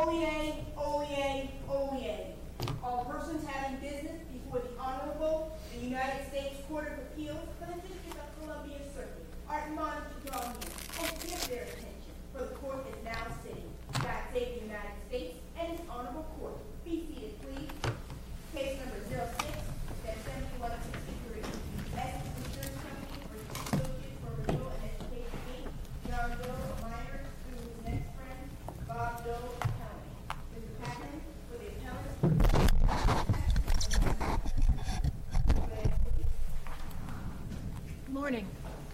Oyez, oyez, oyez. All persons having business before the Honorable the United States Court of Appeals for the District of Columbia Circuit are admonished to draw near and give their attention, for the court is now sitting. God save the United States and its honorable court. Be seated, please. Case number 06-7163. Essex Insurance Company v. Associates for Renewal and Education, Inc. John Doe, a minor, through his next friend, Bob Doe, appellant. Mr. Packman, for the appellant. Morning.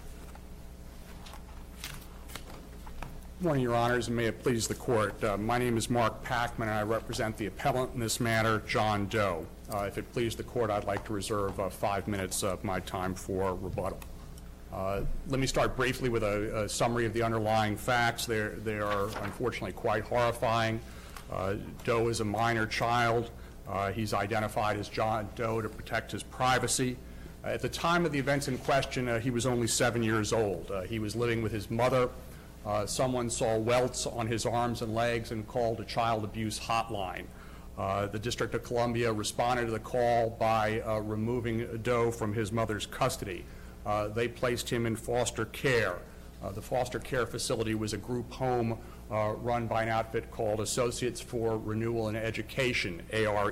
Good morning, Your Honors, and may it please the Court. My name is Mark Packman, and I represent the appellant in this matter, John Doe. If it please the Court, I'd like to reserve 5 minutes of my time for rebuttal. Let me start briefly with a summary of the underlying facts. They are unfortunately quite horrifying. Doe is a minor child. He's identified as John Doe to protect his privacy. At the time of the events in question, he was only 7 years old. He was living with his mother. Someone saw welts on his arms and legs and called a child abuse hotline. The District of Columbia responded to the call by removing Doe from his mother's custody. They placed him in foster care. The foster care facility was a group home run by an outfit called Associates for Renewal and Education, ARE.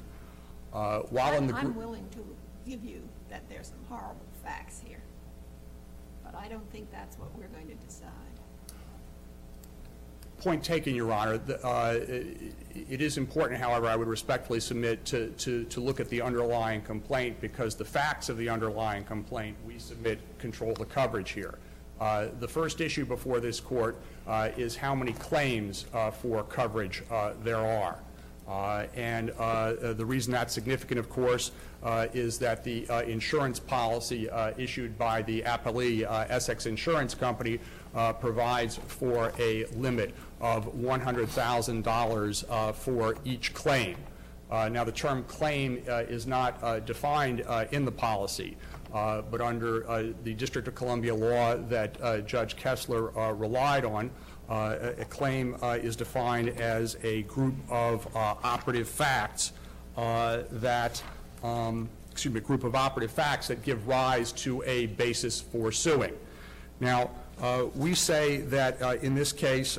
I'm willing to give you that there's some horrible facts here, but I don't think that's what we're going to decide. Point taken, Your Honor. It is important, however, I would respectfully submit to look at the underlying complaint, because the facts of the underlying complaint we submit control the coverage here. The first issue before this Court is how many claims for coverage there are. And the reason that's significant, of course, is that the insurance policy issued by the appellee, Essex Insurance Company, provides for a limit of $100,000 for each claim. Now, the term claim is not defined in the policy, but under the District of Columbia law that Judge Kessler relied on, a claim is defined as a group of operative facts that give rise to a basis for suing. Now, we say that in this case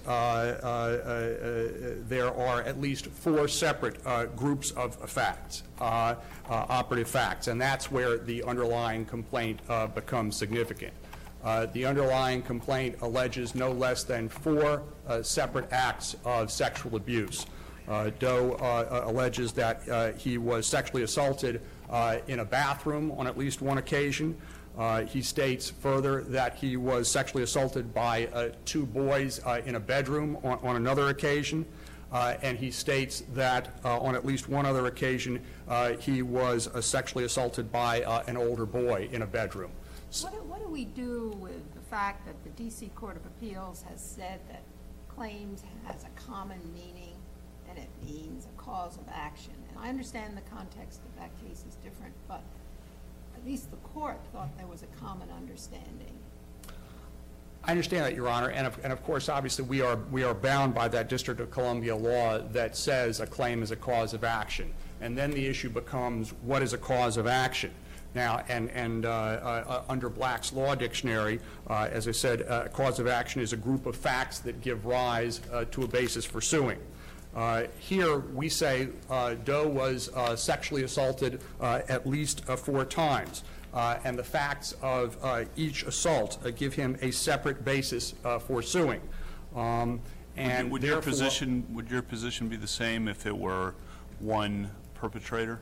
there are at least 4 separate groups of facts, operative facts, and that's where the underlying complaint becomes significant. The underlying complaint alleges no less than 4 separate acts of sexual abuse. Doe alleges that he was sexually assaulted in a bathroom on at least one occasion. He states further that he was sexually assaulted by 2 boys in a bedroom on another occasion. And he states that on at least one other occasion he was sexually assaulted by an older boy in a bedroom. What do we do with the fact that the D.C. Court of Appeals has said that claims has a common meaning and it means a cause of action? And I understand the context of that case is different, but at least the court thought there was a common understanding. I understand that, Your Honor, and of course, obviously, we are bound by that District of Columbia law that says a claim is a cause of action, and then the issue becomes what is a cause of action. Now, under Black's Law Dictionary, as I said, a cause of action is a group of facts that give rise to a basis for suing. Here, we say Doe was sexually assaulted at least 4 times. And the facts of each assault give him a separate basis for suing. And would your position be the same if it were one perpetrator?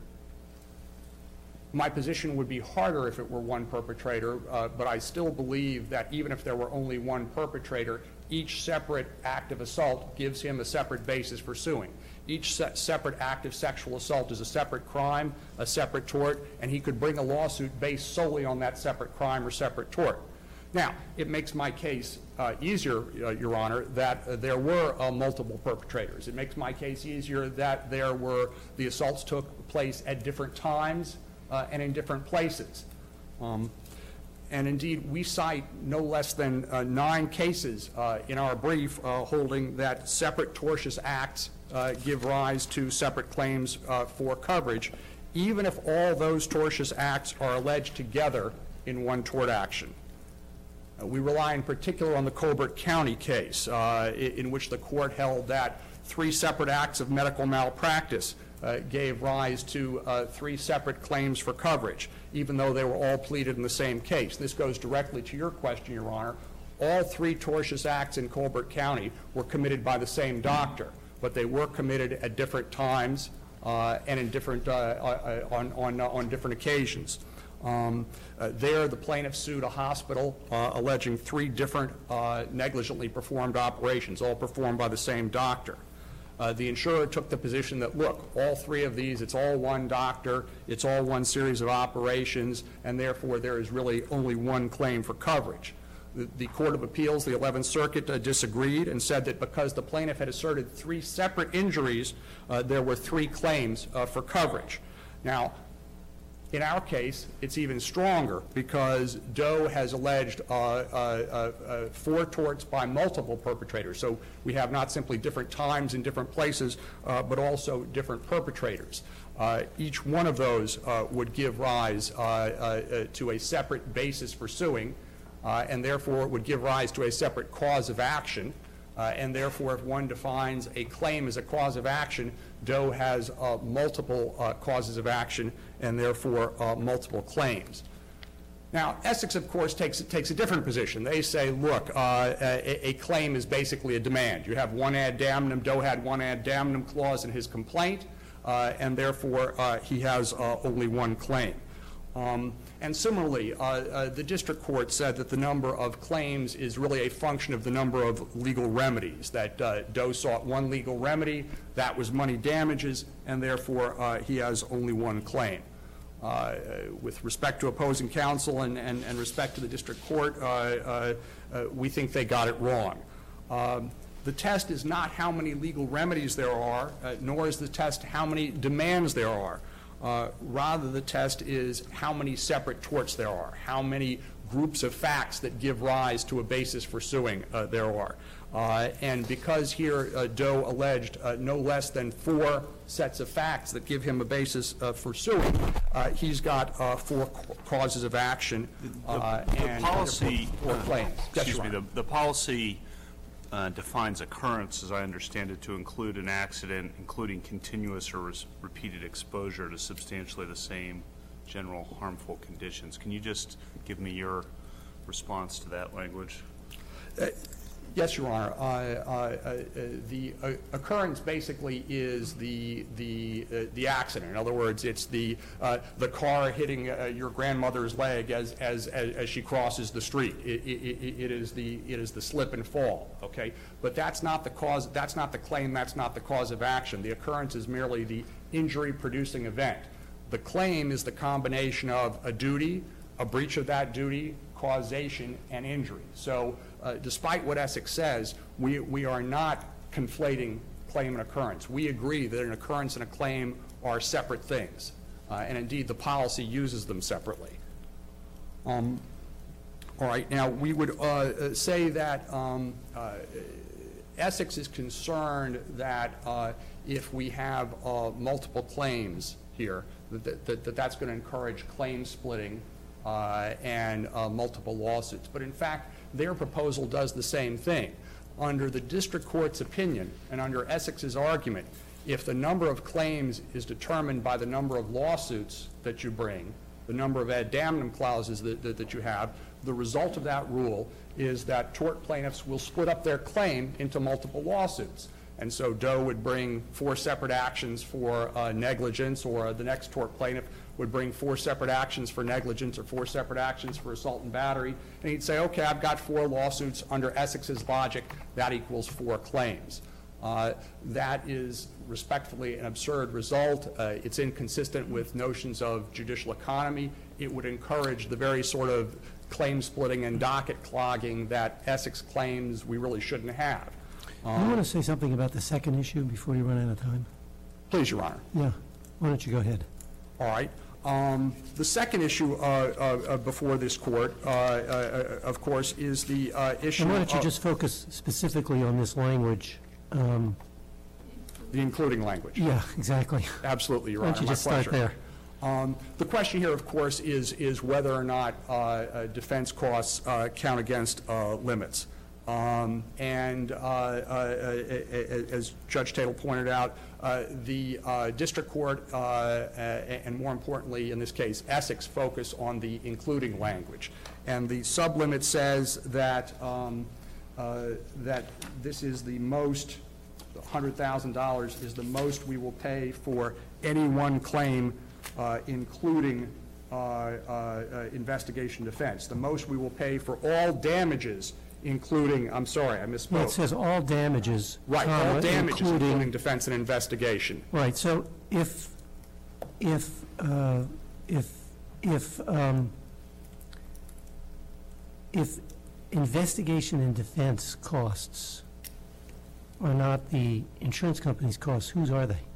My position would be harder if it were one perpetrator, but I still believe that even if there were only one perpetrator, each separate act of assault gives him a separate basis for suing. Each separate act of sexual assault is a separate crime, a separate tort, and he could bring a lawsuit based solely on that separate crime or separate tort. Now, it makes my case easier, Your Honor, that there were multiple perpetrators. It makes my case easier that the assaults took place at different times and in different places. And indeed, we cite no less than 9 cases in our brief holding that separate tortious acts give rise to separate claims for coverage, even if all those tortious acts are alleged together in one tort action. We rely in particular on the Colbert County case, in which the court held that 3 separate acts of medical malpractice gave rise to 3 separate claims for coverage, even though they were all pleaded in the same case. This goes directly to your question, Your Honor. All 3 tortious acts in Colbert County were committed by the same doctor, but they were committed at different times and in different, on different occasions. There, the plaintiff sued a hospital alleging 3 different negligently performed operations, all performed by the same doctor. The insurer took the position that, look, all 3 of these, it's all one doctor, it's all one series of operations, and therefore there is really only one claim for coverage. The Court of Appeals, the 11th Circuit, disagreed and said that because the plaintiff had asserted 3 separate injuries, there were 3 claims for coverage. Now, in our case, it's even stronger because Doe has alleged 4 torts by multiple perpetrators. So we have not simply different times in different places, but also different perpetrators. Each one of those would give rise to a separate basis for suing, and therefore it would give rise to a separate cause of action. And therefore, if one defines a claim as a cause of action, Doe has multiple causes of action and therefore multiple claims. Now, Essex, of course, takes a different position. They say, look, a claim is basically a demand. You have one ad damnum. Doe had one ad damnum clause in his complaint, and therefore he has only one claim. And similarly, the district court said that the number of claims is really a function of the number of legal remedies, that Doe sought one legal remedy, that was money damages, and therefore he has only one claim. With respect to opposing counsel and respect to the district court, we think they got it wrong. The test is not how many legal remedies there are, nor is the test how many demands there are. Rather, the test is how many separate torts there are, how many groups of facts that give rise to a basis for suing there are. And because here Doe alleged no less than 4 sets of facts that give him a basis for suing, he's got 4 causes of action and policy, 4 claims. Excuse me, the policy defines occurrence, as I understand it, to include an accident, including continuous or repeated exposure to substantially the same general harmful conditions. Can you just give me your response to that language? Yes, Your Honor. The occurrence basically is the accident. In other words, it's the car hitting your grandmother's leg as she crosses the street. It is the slip and fall. Okay, but that's not the cause. That's not the claim. That's not the cause of action. The occurrence is merely the injury-producing event. The claim is the combination of a duty, a breach of that duty, causation, and injury. So despite what Essex says, we are not conflating claim and occurrence. We agree that an occurrence and a claim are separate things, and indeed the policy uses them separately. All right, now we would say that Essex is concerned that if we have multiple claims here, that's going to encourage claim splitting and multiple lawsuits. But in fact, their proposal does the same thing. Under the district court's opinion and under Essex's argument, if the number of claims is determined by the number of lawsuits that you bring, the number of ad damnum clauses that you have, the result of that rule is that tort plaintiffs will split up their claim into multiple lawsuits. And so Doe would bring 4 separate actions for negligence, or the next tort plaintiff would bring 4 separate actions for negligence or 4 separate actions for assault and battery. And he'd say, okay, I've got 4 lawsuits under Essex's logic. That equals 4 claims. That is respectfully an absurd result. It's inconsistent with notions of judicial economy. It would encourage the very sort of claim splitting and docket clogging that Essex claims we really shouldn't have. You want to say something about the second issue before you run out of time? Please, Your Honor. Yeah. Why don't you go ahead? All right. The second issue before this court, of course, is the issue And why don't you of just focus specifically on this language? the including language. Yeah, exactly. Absolutely, Your Why Honor. don't you My just start pleasure. there? The question here, of course, is whether or not defense costs count against limits. And as Judge Tatel pointed out, the district court, and more importantly in this case, Essex, focus on the including language. And the sublimit says that, that this is the most, $100,000 is the most we will pay for any one claim, including investigation defense. The most we will pay for all damages, including, I'm sorry, I misspoke. Well, it says all damages. Right, all comma, damages, including defense and investigation. Right, so if investigation and defense costs are not the insurance company's costs, whose are they?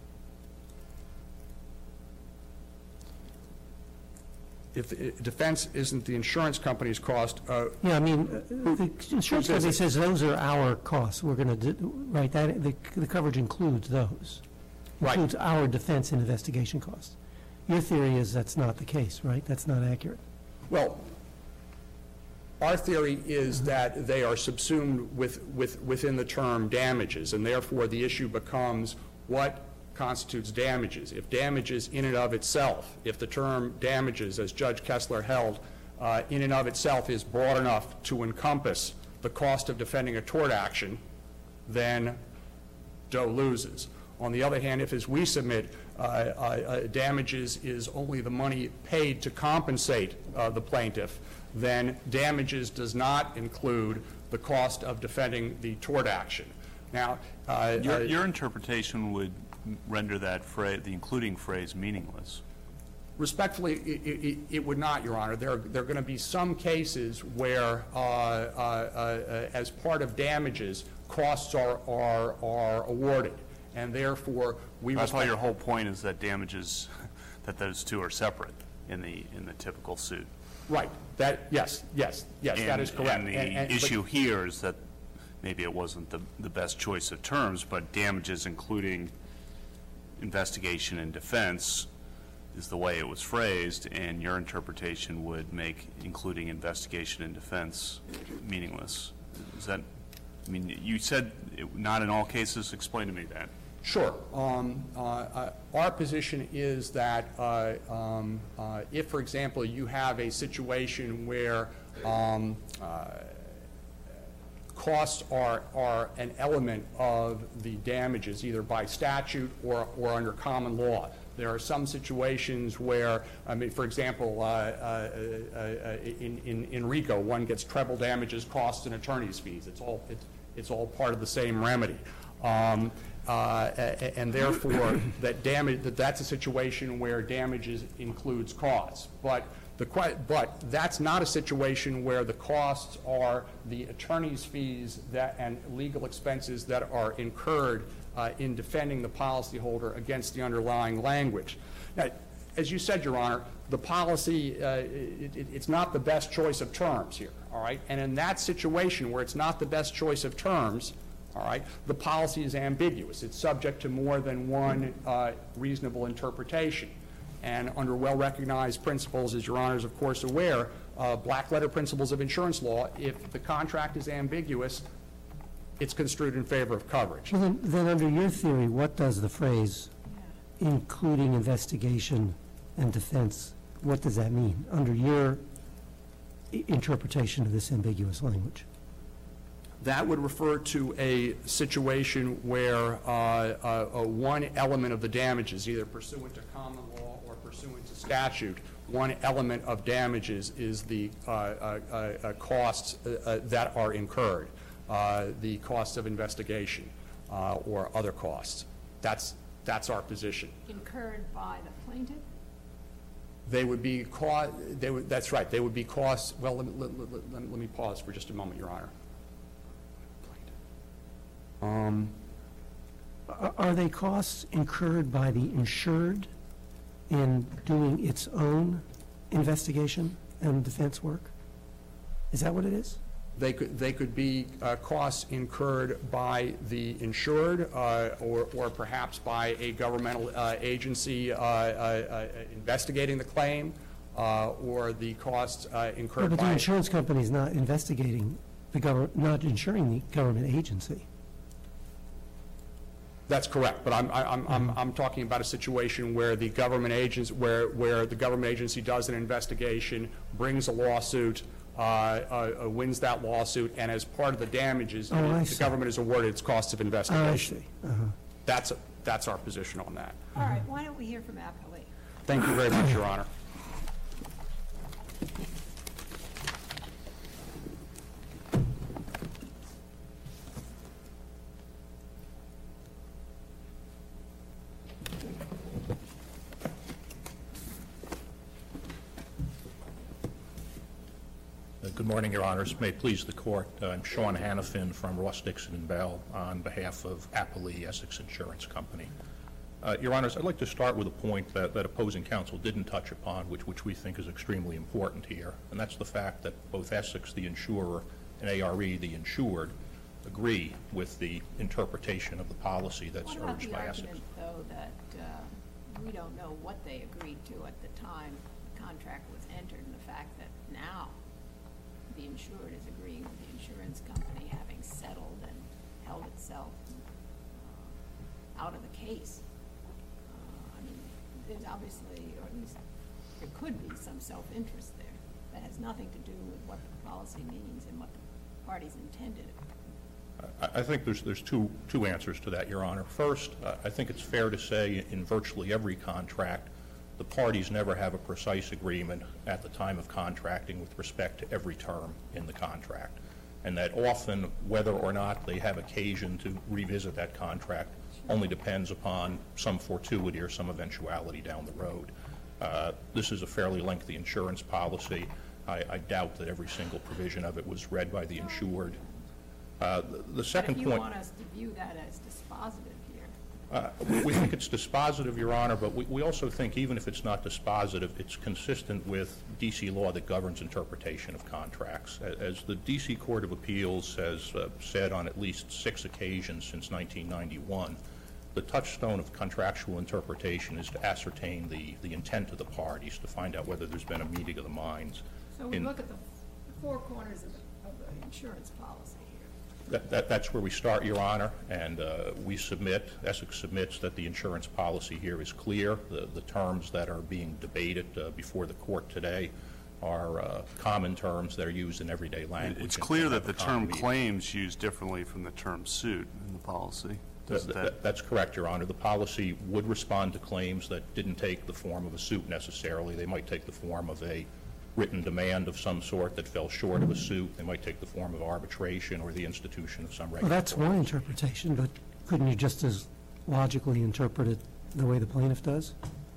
If defense isn't the insurance company's cost, Yeah, I mean, the insurance says company it? says those are our costs. We're going to, right, that, the coverage includes those. Right. Includes our defense and investigation costs. Your theory is that's not the case, right? That's not accurate. well, our theory is that they are subsumed within the term damages, and therefore the issue becomes what constitutes damages. If damages in and of itself, if the term damages, as Judge Kessler held, in and of itself is broad enough to encompass the cost of defending a tort action, then Doe loses. On the other hand, if, as we submit, damages is only the money paid to compensate the plaintiff, then damages does not include the cost of defending the tort action. Now, Your interpretation would render that phrase, the including phrase, meaningless. respectfully, it would not, Your Honor. There are going to be some cases where, as part of damages, costs are awarded, and therefore we. I thought your whole point is that damages, that those two are separate in the typical suit. Right. That, yes, that is correct. And the issue here is that maybe it wasn't the best choice of terms, but damages including investigation and defense is the way it was phrased, and your interpretation would make including investigation and defense meaningless. Is that, I mean, you said not in all cases. Explain to me that. Sure. Our position is that if, for example, you have a situation where costs are an element of the damages, either by statute or under common law. There are some situations where, I mean, for example, in RICO, one gets treble damages, costs, and attorney's fees. It's all part of the same remedy. And therefore, that's a situation where damages includes costs. But that's not a situation where the costs are the attorney's fees and legal expenses that are incurred in defending the policyholder against the underlying language. Now, as you said, Your Honor, the policy, it's not the best choice of terms here, all right? And in that situation where it's not the best choice of terms, all right, the policy is ambiguous. It's subject to more than one reasonable interpretation. And under well-recognized principles, as Your Honor is, of course, aware, black-letter principles of insurance law, if the contract is ambiguous, it's construed in favor of coverage. Well, then under your theory, what does the phrase including investigation and defense, what does that mean under your interpretation of this ambiguous language? That would refer to a situation where one element of the damages, either pursuant to common law or pursuant to statute, one element of damages is the costs that are incurred, the costs of investigation or other costs. That's our position. Incurred by the plaintiff? They would be that's right. They would be costs. Well, let me pause for just a moment, Your Honor. Are they costs incurred by the insured in doing its own investigation and defense work? Is that what it is? They could be costs incurred by the insured or perhaps by a governmental agency investigating the claim, or the costs incurred But the by... insurance company is not investigating the government, not insuring the government agency. That's correct, but I'm talking about a situation where the government agents, where the government agency does an investigation, brings a lawsuit, wins that lawsuit, and as part of the damages, the government is awarded its costs of investigation. I see. That's our position on that. All right, why don't we hear from Appellee? Thank you very much, Your Honor. Good morning, Your Honors. May it please the Court, I'm Sean Hannafin from Ross Dixon & Bell on behalf of Appellee Essex Insurance Company. Your Honors, I'd like to start with a point that opposing counsel didn't touch upon, which we think is extremely important here, and that's the fact that both Essex, the insurer, and ARE, the insured, agree with the interpretation of the policy that's urged by Essex. What about the argument, though, that we don't know what they agreed to at the time the contract was entered, and the fact that now the insured is agreeing with the insurance company, having settled and held itself out of the case? I mean, there's obviously, or at least there could be, some self-interest there that has nothing to do with what the policy means and what the parties intended. I think there's two answers to that, Your Honor. First, I think it's fair to say in virtually every contract, the parties never have a precise agreement at the time of contracting with respect to every term in the contract, and that often whether or not they have occasion to revisit that contract only depends upon some fortuity or some eventuality down the road. This is a fairly lengthy insurance policy. I doubt that every single provision of it was read by the insured. The second point... But if you want us to view that as dispositive here... we think it's dispositive, Your Honor, but we also think even if it's not dispositive, it's consistent with D.C. law that governs interpretation of contracts. As the D.C. Court of Appeals has said on at least 6 occasions since 1991, the touchstone of contractual interpretation is to ascertain the intent of the parties, to find out whether there's been a meeting of the minds. So we look at the four corners of the insurance policy here. That's where we start, Your Honor, and we submit, Essex submits that the insurance policy here is clear. The terms that are being debated before the court today are common terms that are used in everyday language. It's clear that the term claims used differently from the term suit in the policy. That's correct, Your Honor. The policy would respond to claims that didn't take the form of a suit necessarily. They might take the form of a written demand of some sort that fell short of a suit. They might take the form of arbitration or the institution of some regulatory. Well, that's one interpretation, but couldn't you just as logically interpret it the way the plaintiff does?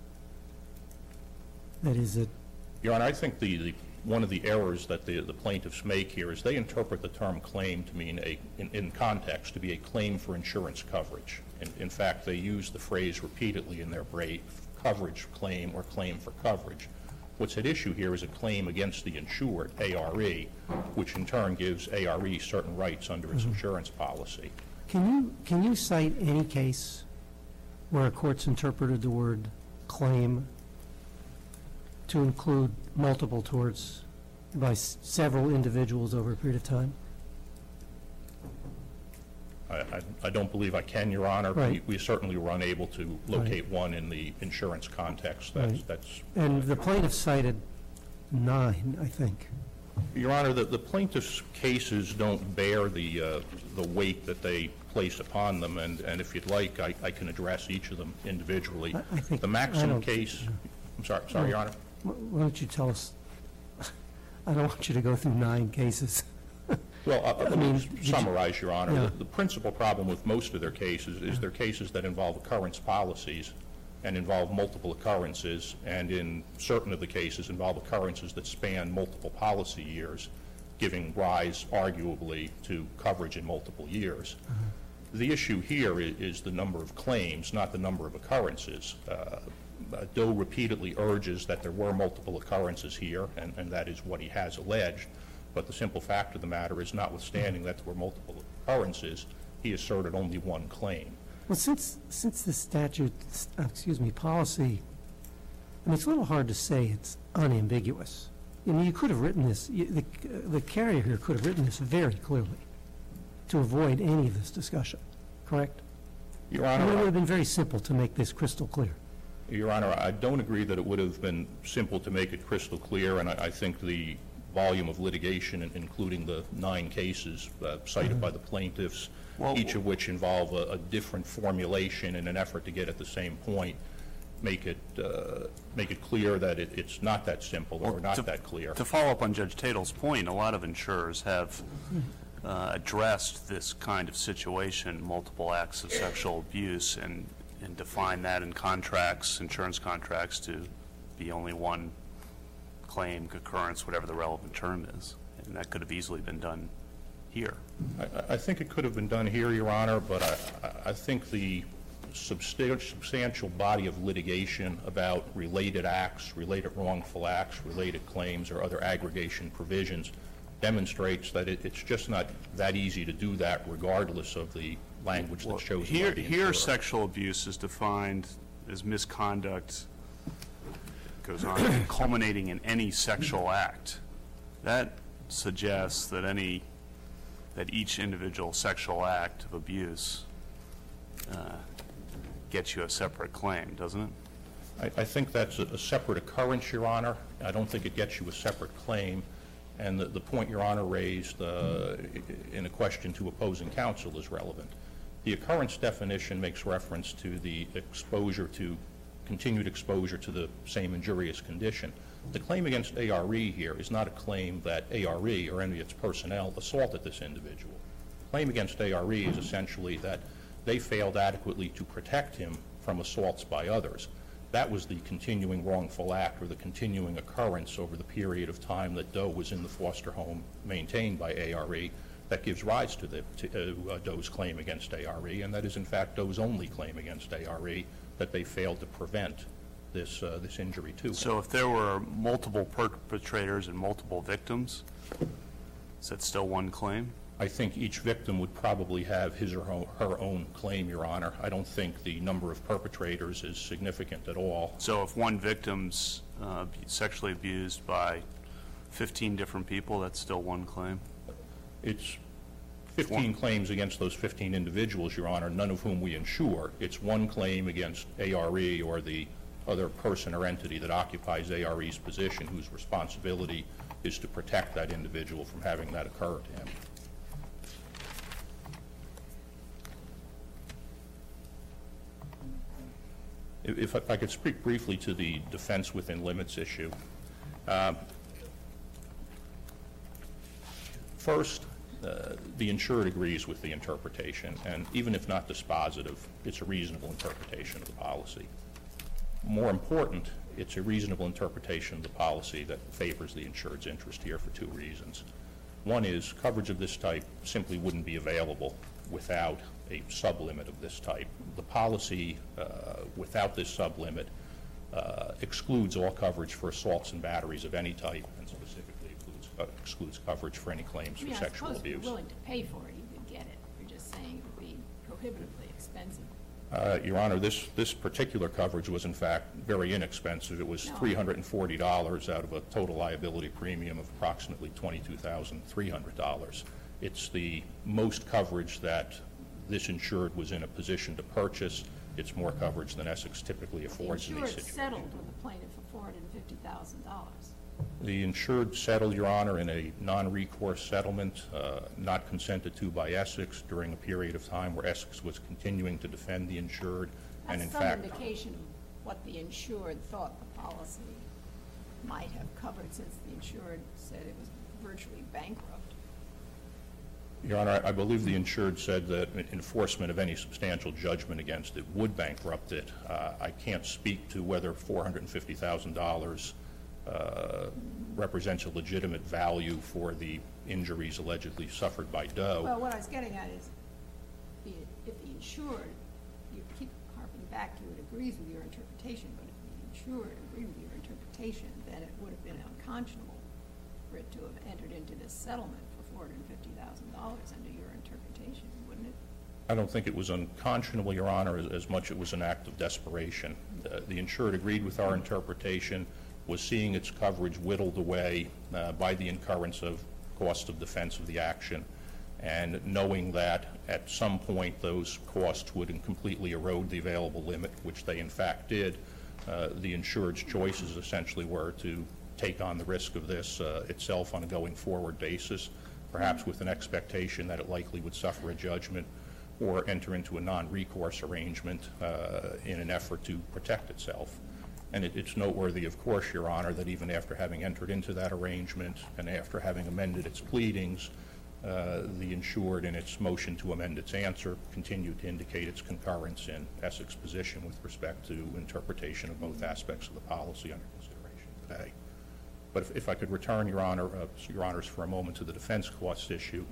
That is it. Your Honor, I think one of the errors that the plaintiffs make here is they interpret the term claim to mean, in context, to be a claim for insurance coverage. In fact, they use the phrase repeatedly in their brief, coverage claim or claim for coverage. What's at issue here is a claim against the insured, ARE, which in turn gives ARE certain rights under its insurance policy. Can you cite any case where a court's interpreted the word claim to include multiple torts by several individuals over a period of time? I don't believe I can, Your Honor. Right. We certainly were unable to locate one in the insurance context. And the plaintiff cited 9, I think. Your Honor, the plaintiff's cases don't bear the weight that they place upon them, and if you'd like, I can address each of them individually. I think the maximum case. I'm sorry, Your Honor. Why don't you tell us? I don't want you to go through 9 cases. Well, let me summarize, Your Honor. Yeah. The principal problem with most of their cases is they're cases that involve occurrence policies and involve multiple occurrences, and in certain of the cases involve occurrences that span multiple policy years, giving rise, arguably, to coverage in multiple years. The issue here is the number of claims, not the number of occurrences. Doe repeatedly urges that there were multiple occurrences here, and that is what he has alleged. But the simple fact of the matter is, notwithstanding that there were multiple occurrences, he asserted only one claim. Well, since the statute, policy, I mean, it's a little hard to say it's unambiguous. I mean, you could have written this, the carrier here could have written this very clearly to avoid any of this discussion, correct? Your I mean, it would Honor, have been very simple to make this crystal clear. Your Honor, I don't agree that it would have been simple to make it crystal clear, and I think the volume of litigation, including the 9 cases cited by the plaintiffs, each of which involve a different formulation in an effort to get at the same point, make it clear that it's not that simple or not that clear. To follow up on Judge Tatel's point, a lot of insurers have addressed this kind of situation, multiple acts of sexual abuse, and define that in contracts, insurance contracts, to be only one claim, occurrence, whatever the relevant term is. And that could have easily been done here. I think it could have been done here, Your Honor, but I think the substantial body of litigation about related acts, related wrongful acts, related claims, or other aggregation provisions demonstrates that it's just not that easy to do that regardless of the language that's chosen by the Here, insurer. sexual abuse is defined as misconduct, goes on, culminating in any sexual act. That suggests that each individual sexual act of abuse gets you a separate claim, doesn't it? I think that's a separate occurrence, Your Honor. I don't think it gets you a separate claim. And the point Your Honor raised in a question to opposing counsel is relevant. The occurrence definition makes reference to the continued exposure to the same injurious condition. The claim against ARE here is not a claim that ARE or any of its personnel assaulted this individual. The claim against ARE is essentially that they failed adequately to protect him from assaults by others. That was the continuing wrongful act or the continuing occurrence over the period of time that Doe was in the foster home maintained by ARE that gives rise to Doe's claim against ARE, and that is in fact Doe's only claim against ARE, that they failed to prevent this injury to him. So if there were multiple perpetrators and multiple victims, is that still one claim? I think each victim would probably have his or her own claim, Your Honor. I don't think the number of perpetrators is significant at all. So if one victim's sexually abused by 15 different people, that's still one claim? It's 15 claims against those 15 individuals, Your Honor, none of whom we insure. It's one claim against ARE or the other person or entity that occupies ARE's position whose responsibility is to protect that individual from having that occur to him. If I could speak briefly to the defense within limits issue. First, the insured agrees with the interpretation, and even if not dispositive, it's a reasonable interpretation of the policy. More important, it's a reasonable interpretation of the policy that favors the insured's interest here for 2 reasons. One is coverage of this type simply wouldn't be available without a sublimit of this type. The policy without this sublimit excludes all coverage for assaults and batteries of any type, and specifically excludes coverage for any claims for sexual abuse. I suppose if you're willing to pay for it, you could get it. You're just saying it would be prohibitively expensive. Your Honor, this particular coverage was in fact very inexpensive. It was $340 out of a total liability premium of approximately $22,300. It's the most coverage that this insured was in a position to purchase. It's more coverage than Essex typically affords in these The insured situations. settled with the plaintiff for $450,000. The insured settled, Your Honor, in a non-recourse settlement not consented to by Essex during a period of time where Essex was continuing to defend the insured. And in That's some fact, indication of what the insured thought the policy might have covered, since the insured said it was virtually bankrupt. Your Honor, I believe the insured said that enforcement of any substantial judgment against it would bankrupt it. I can't speak to whether $450,000 represents a legitimate value for the injuries allegedly suffered by Doe. Well, what I was getting at is, if the insured, you keep harping back to it, agrees with your interpretation, but if the insured agree with your interpretation, then it would have been unconscionable for it to have entered into this settlement for $450,000 under your interpretation, wouldn't it? I don't think it was unconscionable, Your Honor, as much it was an act of desperation. The insured agreed with our interpretation, was seeing its coverage whittled away by the incurrence of cost of defense of the action, and knowing that at some point those costs would completely erode the available limit, which they in fact did, the insured's choices essentially were to take on the risk of this itself on a going forward basis, perhaps with an expectation that it likely would suffer a judgment or enter into a non-recourse arrangement in an effort to protect itself. And it's noteworthy, of course, Your Honor, that even after having entered into that arrangement and after having amended its pleadings, the insured in its motion to amend its answer continued to indicate its concurrence in Essex position with respect to interpretation of both aspects of the policy under consideration today. But if I could return, Your Honor, Your Honors, for a moment to the defense costs issue,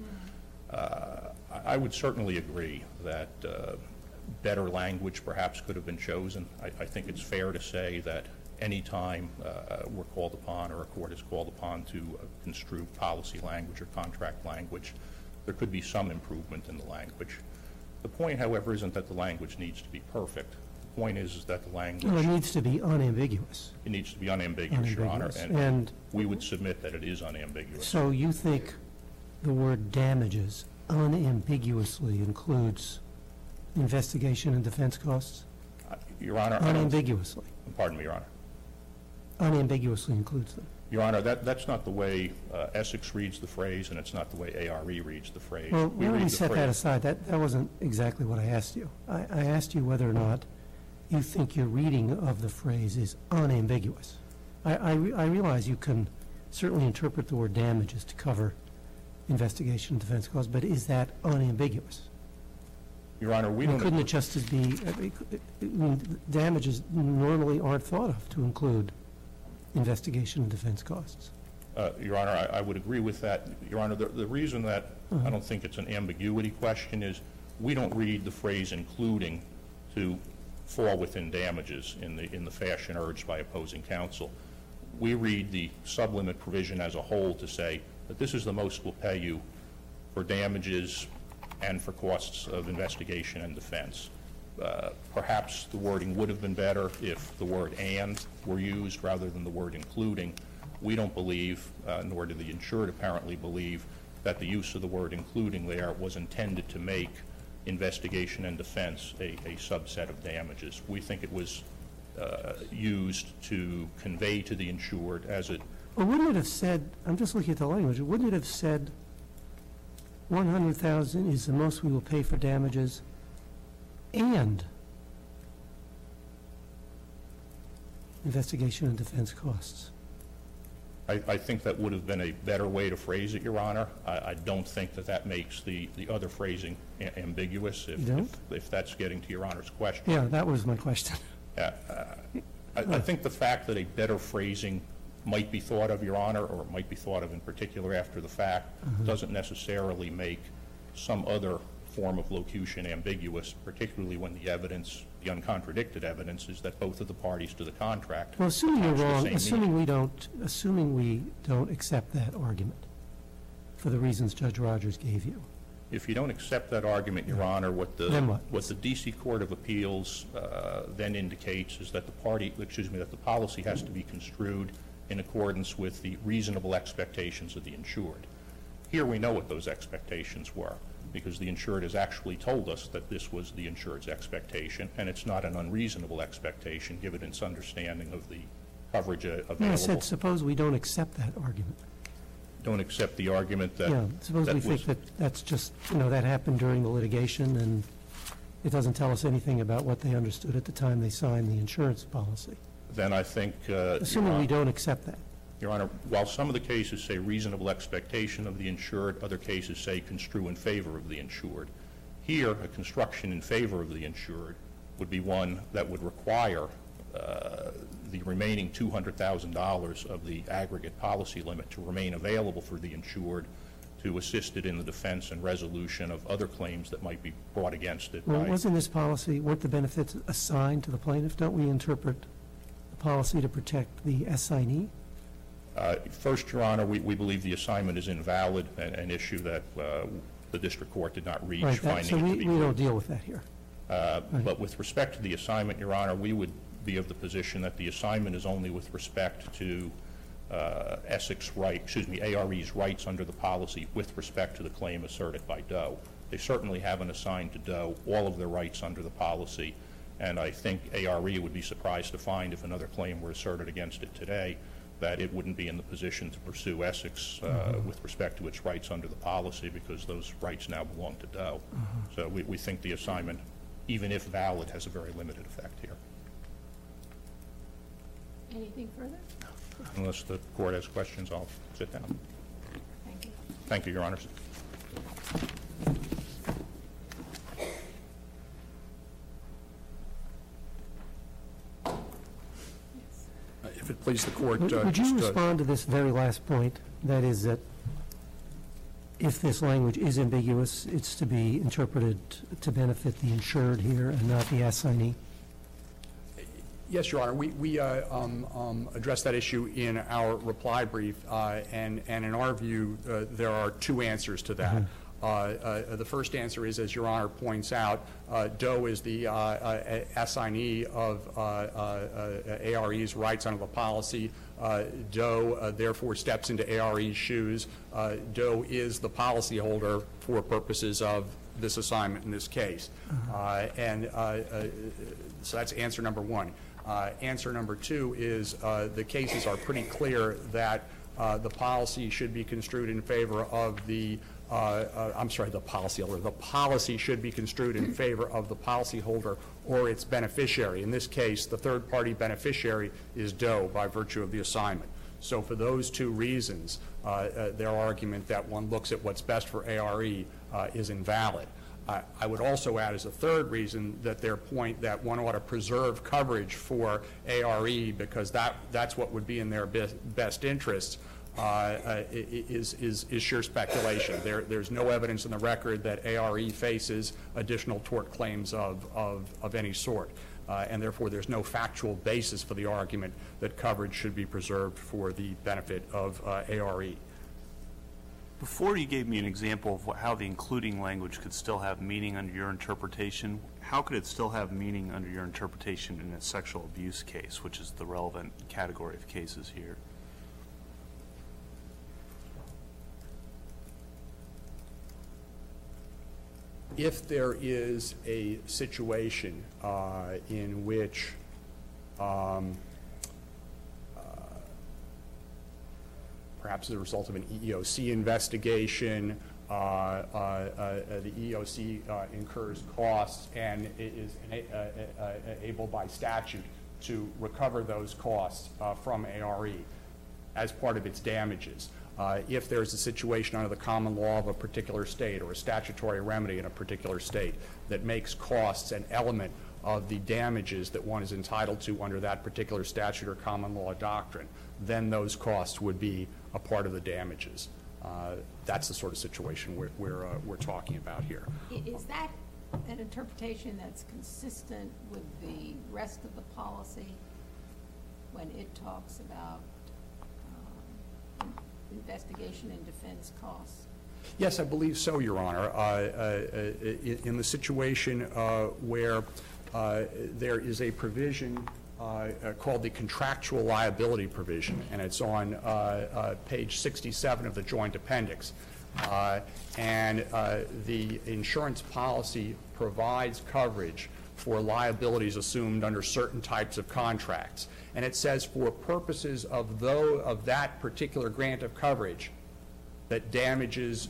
I would certainly agree that better language perhaps could have been chosen. I think it's fair to say that any time we're called upon or a court is called upon to construe policy language or contract language, there could be some improvement in the language. The point, however, isn't that the language needs to be perfect. The point is that the language... Well, it needs to be unambiguous. It needs to be unambiguous, Your Honor, and we would submit that it is unambiguous. So you think the word damages unambiguously includes investigation and defense costs? Your Honor, unambiguously. Pardon me, Your Honor. Unambiguously includes them. Your Honor, that's not the way Essex reads the phrase, and it's not the way ARE reads the phrase. Well, let me set that aside. That wasn't exactly what I asked you. I asked you whether or not you think your reading of the phrase is unambiguous. I realize you can certainly interpret the word damages to cover investigation and defense costs, but is that unambiguous? Your Honor, we don't... Couldn't it just as be... damages normally aren't thought of to include investigation and defense costs. Your Honor, I would agree with that. Your Honor, the reason that I don't think it's an ambiguity question is we don't read the phrase including to fall within damages in the fashion urged by opposing counsel. We read the sublimit provision as a whole to say that this is the most we'll pay you for damages and for costs of investigation and defense. Perhaps the wording would have been better if the word and were used rather than the word including. We don't believe, nor do the insured apparently believe, that the use of the word including there was intended to make investigation and defense a subset of damages. We think it was used to convey to the insured as it... Well, wouldn't it have said, I'm just looking at the language, wouldn't it have said $100,000 is the most we will pay for damages and investigation and defense costs? I think that would have been a better way to phrase it, Your Honor. I don't think that makes the other phrasing ambiguous, if that's getting to Your Honor's question. Yeah, that was my question. I think the fact that a better phrasing might be thought of, Your Honor, or might be thought of in particular after the fact, doesn't necessarily make some other form of locution ambiguous, particularly when the evidence, the uncontradicted evidence, is that both of the parties to the contract... Well, assuming you're wrong, assuming we don't accept that argument for the reasons Judge Rogers gave you. If you don't accept that argument, Your Honor, what the D.C. Court of Appeals then indicates is that the policy has to be construed in accordance with the reasonable expectations of the insured. Here we know what those expectations were, because the insured has actually told us that this was the insured's expectation, and it's not an unreasonable expectation given its understanding of the coverage available. I said suppose we don't accept that argument. Don't accept the argument that... Yeah, suppose we think that that's just, that happened during the litigation, and it doesn't tell us anything about what they understood at the time they signed the insurance policy. Then I think... assuming we don't accept that. Your Honor, while some of the cases say reasonable expectation of the insured, other cases say construe in favor of the insured. Here, a construction in favor of the insured would be one that would require the remaining $200,000 of the aggregate policy limit to remain available for the insured to assist it in the defense and resolution of other claims that might be brought against it. Well, wasn't this policy, weren't the benefits assigned to the plaintiff? Don't we interpret the policy to protect the assignee? First, Your Honor, we believe the assignment is invalid, an issue that the district court did not reach, Right, finding so it to we be don't deal with that here. But with respect to the assignment, Your Honor, we would be of the position that the assignment is only with respect to ARE's rights under the policy with respect to the claim asserted by Doe. They certainly haven't assigned to Doe all of their rights under the policy, and I think ARE would be surprised to find if another claim were asserted against it today that it wouldn't be in the position to pursue Essex with respect to its rights under the policy, because those rights now belong to Doe. So we think the assignment, even if valid, has a very limited effect here. Anything further? Unless the court has questions, I'll sit down. Thank you. Thank you, Your Honors. If it please the court, Would you respond to this very last point? That is that if this language is ambiguous, it's to be interpreted to benefit the insured here and not the assignee? Yes, Your Honor. We addressed that issue in our reply brief, and in our view, there are two answers to that. The first answer is, as Your Honor points out, Doe is the assignee of ARE's rights under the policy. Doe, therefore, steps into ARE's shoes. Doe is the policyholder for purposes of this assignment in this case. So that's answer number one. Answer number two is the cases are pretty clear that the policy should be construed in favor of the the policyholder. The policy should be construed in favor of the policyholder or its beneficiary. In this case, the third-party beneficiary is Doe by virtue of the assignment. So for those two reasons, their argument that one looks at what's best for ARE is invalid. I would also add as a third reason that their point that one ought to preserve coverage for ARE because that's what would be in their best interests is sheer speculation. There's no evidence in the record that ARE faces additional tort claims of any sort, and therefore there's no factual basis for the argument that coverage should be preserved for the benefit of ARE. Before you gave me an example of how the including language could still have meaning under your interpretation, how could it still have meaning under your interpretation in a sexual abuse case, which is the relevant category of cases here? If there is a situation in which perhaps as a result of an EEOC investigation, the EEOC incurs costs and is able by statute to recover those costs from ARE as part of its damages. If there's a situation under the common law of a particular state or a statutory remedy in a particular state that makes costs an element of the damages that one is entitled to under that particular statute or common law doctrine, then those costs would be a part of the damages. That's the sort of situation we're talking about here. Is that an interpretation that's consistent with the rest of the policy when it talks about investigation and defense costs? Yes, I believe so, Your Honor. In the situation where there is a provision called the contractual liability provision, and it's on page 67 of the joint appendix. And the insurance policy provides coverage for liabilities assumed under certain types of contracts. And it says for purposes of that particular grant of coverage, that damages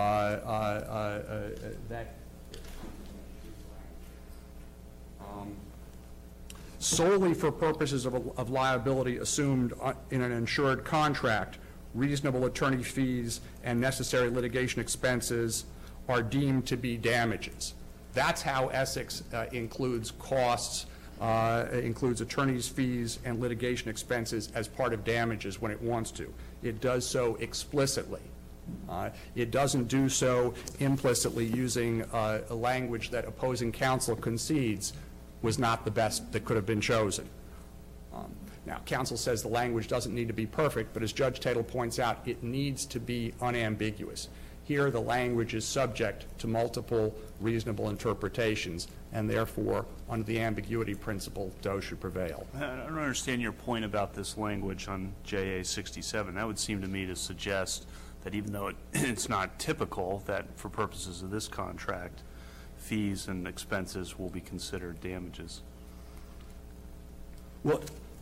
solely for purposes of liability assumed in an insured contract, reasonable attorney fees and necessary litigation expenses are deemed to be damages. That's how Essex includes costs, includes attorney's fees and litigation expenses as part of damages when it wants to. It does so explicitly. It doesn't do so implicitly using a language that opposing counsel concedes was not the best that could have been chosen. Now, counsel says the language doesn't need to be perfect, but as Judge Tatel points out, it needs to be unambiguous. Here, the language is subject to multiple reasonable interpretations, and therefore, under the ambiguity principle, Doe should prevail. I don't understand your point about this language on JA 67. That would seem to me to suggest that even though it's not typical, that for purposes of this contract, fees and expenses will be considered damages. Well,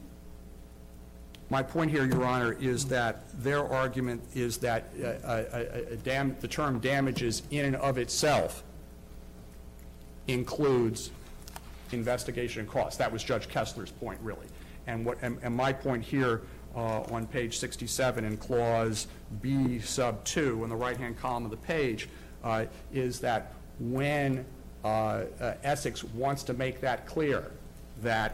my point here, Your Honor, is that their argument is that the term damages in and of itself includes investigation and costs. That was Judge Kessler's point, really. And my point here on page 67 in clause B sub 2 in the right-hand column of the page is that when Essex wants to make that clear, that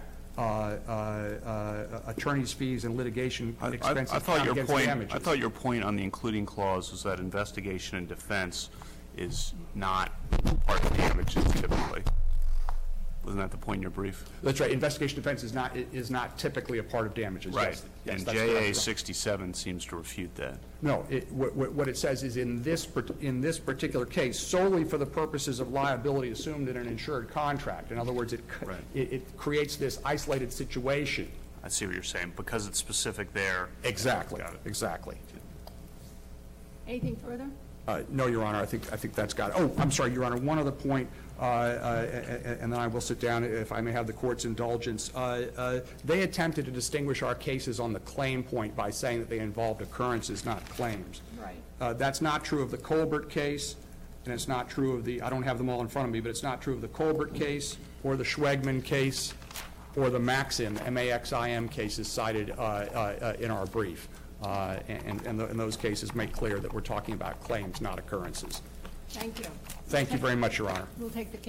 attorney's fees and litigation expenses count against damages. I thought your point on the including clause was that investigation and defense is not part of damages typically. Wasn't that the point in your brief? That's right. Investigation defense is not typically a part of damages. Right. Yes, and that's JA correct. 67 seems to refute that. No. What it says is in this particular case, solely for the purposes of liability assumed in an insured contract. In other words, it creates this isolated situation. I see what you're saying. Because it's specific there. Exactly. Got it. Exactly. Anything further? No, Your Honor. I think that's got it. Oh, I'm sorry, Your Honor. One other point, and then I will sit down if I may have the Court's indulgence. They attempted to distinguish our cases on the claim point by saying that they involved occurrences, not claims. Right. That's not true of the Colbert case, and it's not true of the, I don't have them all in front of me, but it's not true of the Colbert case or the Schwegman case or the Maxim, M-A-X-I-M cases cited in our brief. And those cases make clear that we're talking about claims, not occurrences. Thank you. Thank you very much, Your Honor. We'll take the case